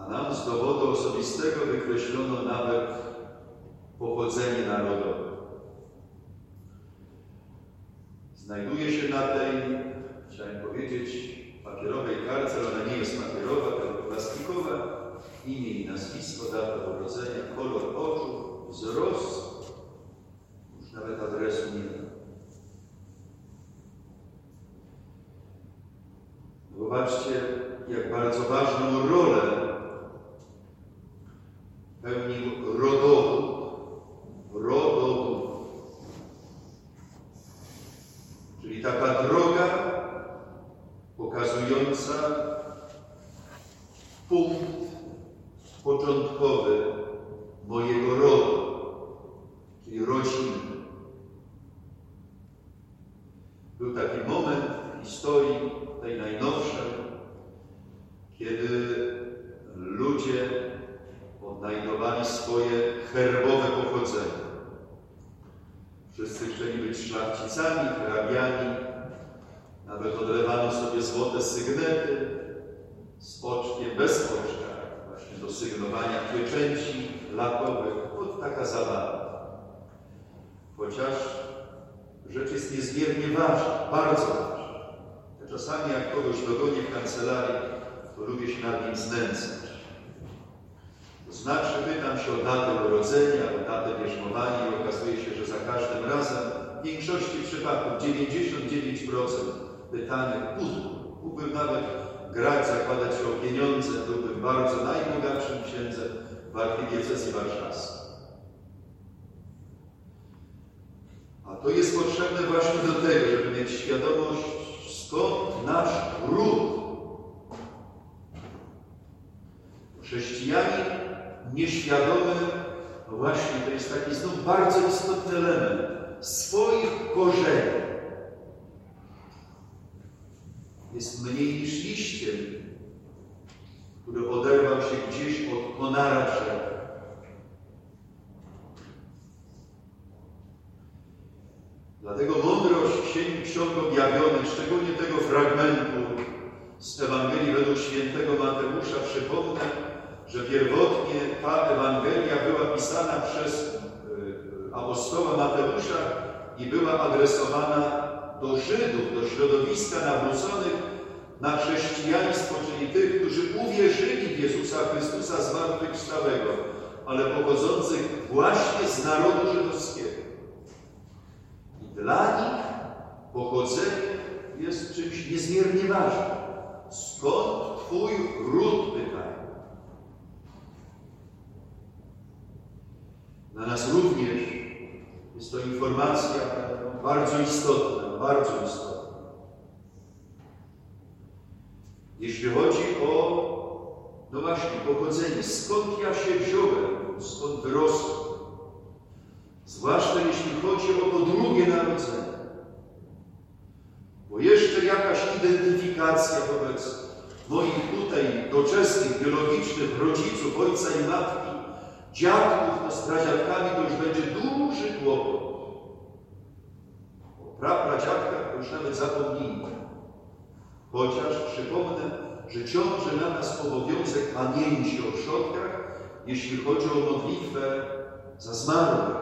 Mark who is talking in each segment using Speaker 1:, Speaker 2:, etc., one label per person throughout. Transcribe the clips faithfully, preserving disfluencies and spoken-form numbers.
Speaker 1: a nam z dowodu osobistego wykreślono nawet pochodzenie narodowe. Znajduje się na tej, chciałem powiedzieć, papierowej kartce, ale ona nie jest papierowa, tylko plastikowa, imię i nazwisko, data urodzenia, kolor oczu, wzrost, już nawet adresu nie ma. Zobaczcie, jak bardzo ważną rolę pełnił rodowód. Rodowód. Czyli taka droga pokazująca punkt początkowy mojego rodu, czyli rodziny. Był taki moment w historii tej najnowszej, kiedy ludzie odnajdowali swoje herbowe pochodzenie. Wszyscy chcieli być szlachcicami, hrabiami, nawet odlewano sobie złote sygnety z poczkiem, bez poczka, właśnie do sygnowania pieczęci lakowych. Od taka zabawa. Chociaż rzecz jest niezmiernie ważna, bardzo ważna. Czasami jak kogoś dogonię w kancelarii, to lubię się nad nim znęcać. To znaczy pytam się o datę urodzenia, o datę bierzmowania i okazuje się, że za każdym razem w większości przypadków dziewięćdziesiąt dziewięć procent pytanek pudło. Mógłbym nawet grać, zakładać się o pieniądze, byłbym bardzo najbogatszym księdzem w archidiecezji warszawskiej. A to jest potrzebne właśnie do tego, żeby mieć świadomość, skąd nasz ród. Chrześcijanin nieświadomy, no właśnie, to jest taki znów bardzo istotny element swoich korzeni. Jest mniej niż liściem, który oderwał się gdzieś od konara drzewa. Dlatego mądrość Księgi Ksiąg Objawionych, szczególnie tego fragmentu z Ewangelii według świętego Mateusza, przypomnę, że pierwotnie ta Ewangelia była pisana przez apostoła Mateusza i była adresowana do Żydów, do środowiska nawróconych na chrześcijaństwo, czyli tych, którzy uwierzyli w Jezusa Chrystusa zmartwychwstałego, ale pochodzących właśnie z narodu żydowskiego. I dla nich pochodzenie jest czymś niezmiernie ważnym. Skąd Twój ród, pytają? Dla nas również jest to informacja bardzo istotna, bardzo istotna. Jeśli chodzi o, no właśnie, pochodzenie, skąd ja się wziąłem, skąd wyrosłem, zwłaszcza jeśli chodzi o to drugie narodzenie. Bo jeszcze jakaś identyfikacja wobec moich tutaj doczesnych, biologicznych rodziców, ojca i matki, dziadków, no z pradziadkami to już będzie duży kłopot. O prapradziadkach to już nawet zapomnijmy. Chociaż przypomnę, że ciąży na nas obowiązek pamięci o przodkach, jeśli chodzi o modlitwę za zmarłych.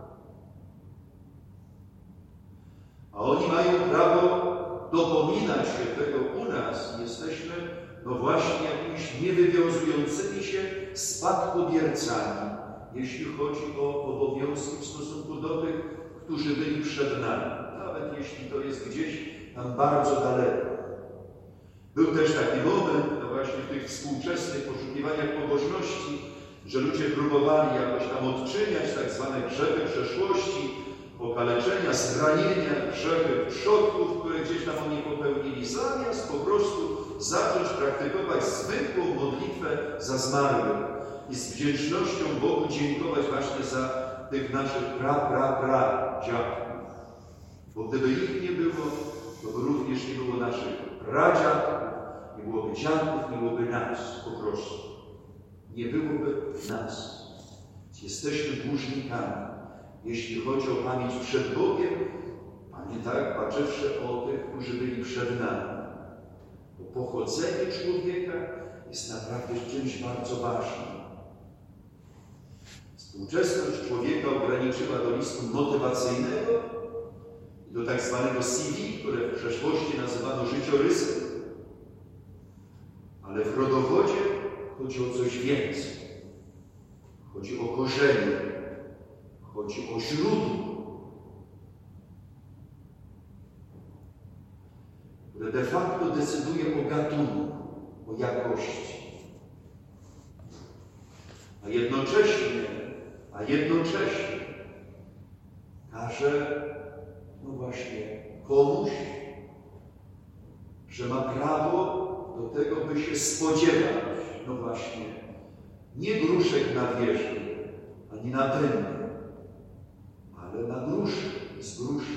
Speaker 1: A oni mają prawo dopominać się tego u nas. Jesteśmy, no właśnie, jakimiś niewywiązującymi się spadkobiercami, jeśli chodzi o obowiązki w stosunku do tych, którzy byli przed nami. Nawet jeśli to jest gdzieś tam bardzo daleko. Był też taki moment, no właśnie w tych współczesnych poszukiwaniach pobożności, że ludzie próbowali jakoś tam odczyniać tak zwane grzechy przeszłości, okaleczenia, zranienia, grzechy przodków, które gdzieś tam oni popełnili, zamiast po prostu zacząć praktykować zwykłą modlitwę za zmarłych i z wdzięcznością Bogu dziękować właśnie za tych naszych pra, pra, pra dziadków. Bo gdyby ich nie było, to by również nie było naszych pradziadków, nie byłoby dziadków, nie byłoby nas po prostu. Nie byłoby nas. Jesteśmy dłużnikami. Jeśli chodzi o pamięć przed Bogiem, Panie, tak, patrzywszy o tych, którzy byli przed nami. Bo pochodzenie człowieka jest naprawdę czymś bardzo ważnym. Współczesność człowieka ograniczyła do listu motywacyjnego i do tak zwanego C V, które w przeszłości nazywano życiorysem. Ale w rodowodzie chodzi o coś więcej. Chodzi o korzenie, chodzi o źródło, które de facto decyduje o gatunku, o jakości. A jednocześnie, a jednocześnie każe, no właśnie, komuś, że ma prawo do tego, by się spodziewać, no właśnie, nie gruszek na wierzchu, ani na dębie, ale na gruszy, z gruszy.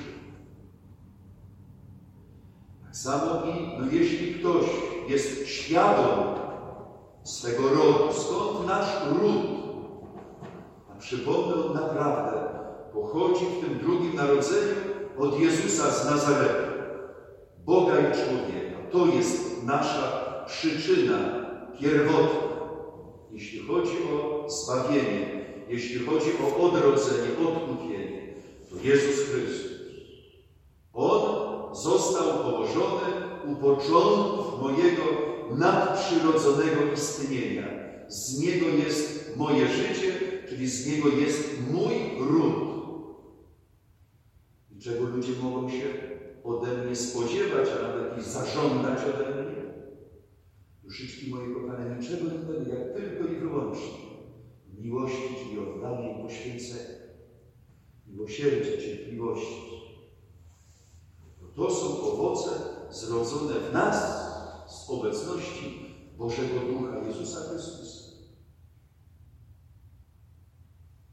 Speaker 1: Tak samo i, no jeśli ktoś jest świadom swego rodu, skąd nasz ród, a przypomnę, on naprawdę pochodzi w tym drugim narodzeniu od Jezusa z Nazaretu, Boga i człowieka. To jest nasza przyczyna pierwotna, jeśli chodzi o zbawienie, jeśli chodzi o odrodzenie, odkupienie, to Jezus Chrystus. On został położony u początków mojego nadprzyrodzonego istnienia. Z Niego jest moje życie, czyli z Niego jest mój ród. I czego ludzie mogą się ode mnie spodziewać, a nawet i zażądać ode mnie? Duszyczki moje kochane, niczego innego, jak tylko i wyłącznie miłości, czyli oddania i poświęcenia, miłosierdzia, cierpliwości. To, to są owoce zrodzone w nas z obecności Bożego Ducha Jezusa Chrystusa.